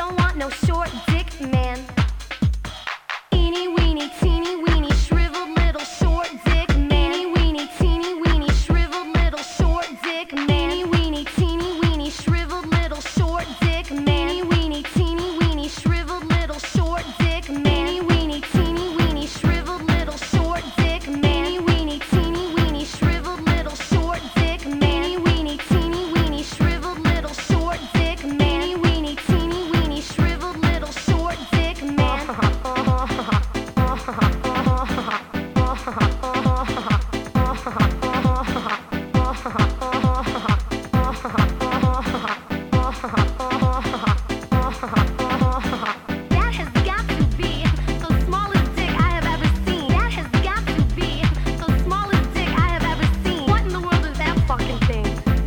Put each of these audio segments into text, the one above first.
Don't want no short dick man. Eeny weeny teeny weeny shriveled little short dick man. Eeny weeny teeny weeny shriveled little short dick man. Eeny weeny teeny weeny shriveled little short dick man. Eeny weeny teeny weeny shriveled little short dick man. Eeny weeny teeny weeny shriveled little short dick man. Eeny weeny teeny weeny shriveled little short dick man. Eeny weeny teeny weeny shriveled little short dick man. Eeny weeny teeny weeny shriveled little short dick man. That has got to be the smallest dick I have ever seen. That has got to be the smallest dick I have ever seen. What in the world is that fucking thing?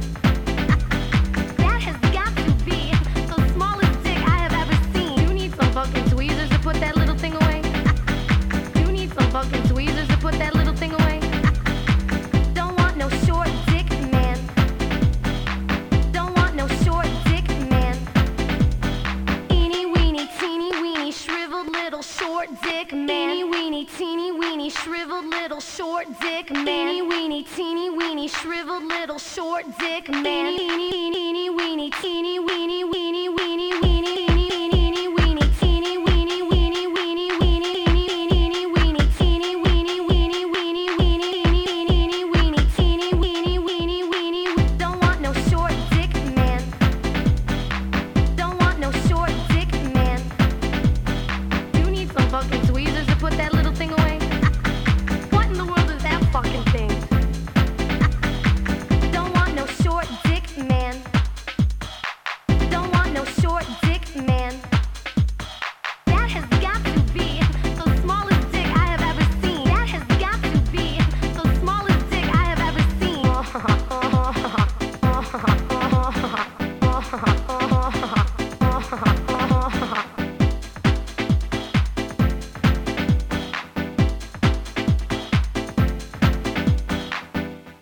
That has got to be the smallest dick I have ever seen. You need some fucking tweezers to put that little thing away. You need some fucking tweezers to put that little thing away. Don't want no short dick man. Don't want no short dick man. Eeny weeny teeny weeny shriveled little short dick man. Eeny weeny teeny weeny shriveled little short dick man. Eeny weeny teeny weeny shriveled little short dick man. Eeny weeny teeny weeny weeny